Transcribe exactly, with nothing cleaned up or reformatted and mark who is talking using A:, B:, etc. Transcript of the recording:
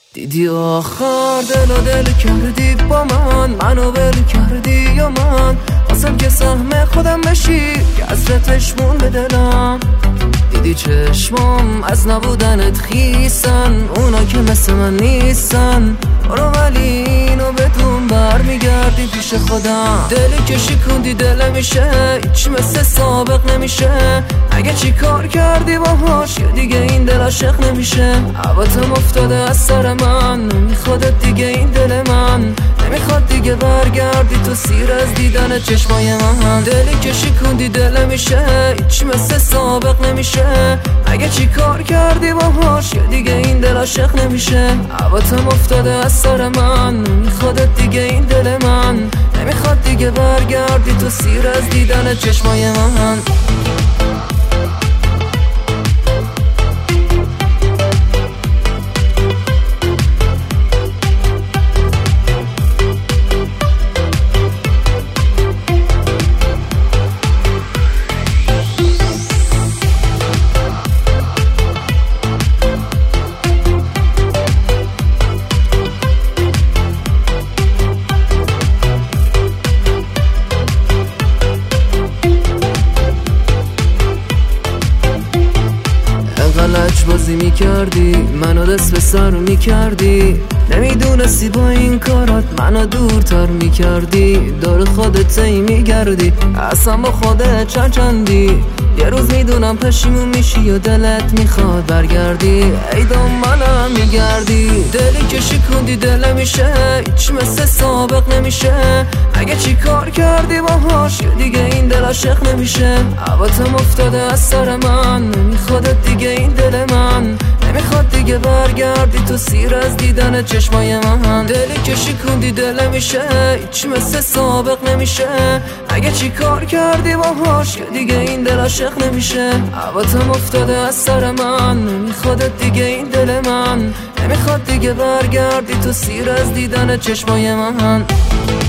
A: دیدی آخر دل و دل کردی با من، منو ول کردی یا من خواستم که سهم خودم بشی که حسرتش مون به دلم. دیدی چشمام از نبودنت خیسن، اونا که مثل من نیستن. برو ولی اینو بدون بر میگردی پیش خودم. دلی که شکوندی دل میشه هیچ مثل سابق نمیشه. اگه چی کار کردی باهاش یا دیگه این دل عاشق نمیشه. عباتم افتاده از سر من، نمیخوادت دیگه این دل من. نمیخواد دیگه برگردی تو سیر از دیدن چشمای من. دلی که شکوندی دل میشه هیچ مثل سابق نمیشه. اگه چی کار کردی باهاش یا دیگه این دل عاشق نمیشه. عباتم افتاده از سر من، نمیخوادت دیگه این دل من. نمیخواد دیگه برگردی تو سیر از دیدن چشمای من. غلط بازی میکردی، منو دست به سر میکردی. نمیدونستی با این کارات منو دورتر میکردی. دور خودت ای میگردی، اصلا با خودت چند چندی. یه روز میدونم پشیمون میشی و دلت میخواد برگردی. ای دنبالم میگردی. دلی که شکوندی دل میشه هیچ مثل سابق نمیشه. اگه چی کار کردی باهاش یا دیگه این دل عاشق نمیشه. عباتم افتاده از سر من، نمیخوادت دیگه این دل من. نمیخواد دیگه برگردی تو سیر از دیدن چشمای من. دلی که شکوندی دل میشه هیچ مثل سابق نمیشه. اگه چی کار کردی باهاش یا دیگه این دل عاشق نمیشه. عباتم افتاده از سر من، نمیخوادت دیگه این دل من. نمیخواد دیگه برگردی تو سیر از دیدن چشمای من.